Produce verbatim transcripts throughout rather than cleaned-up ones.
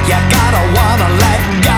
You gotta wanna let go.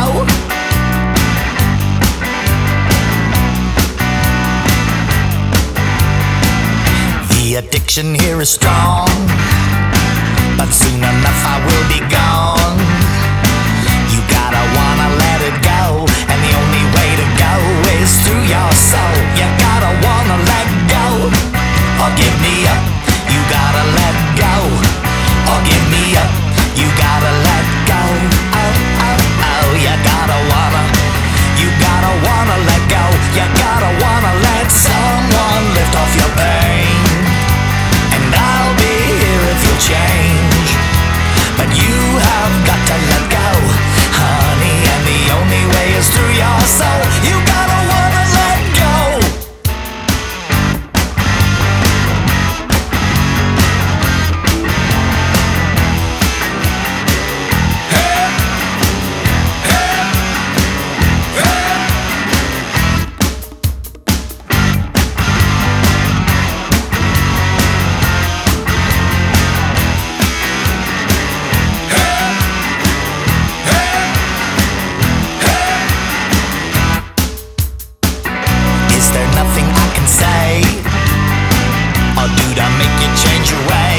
The addiction here is strong, but soon enough I will be gone. You gotta wanna let it go, and the only way to go is through your soul. You gotta wanna let go, or give me up. You gotta let go, or give me up. You gotta let go. Oh, oh, oh. You gotta wanna, you gotta wanna let go. You gotta wanna let someone lift off your pain. And I'll be here if you change, but you have got to let go, honey, and the only way is through your soul. You gotta wanna let go. Hey, hey, hey. Is there nothing I can say or do to make you change your way?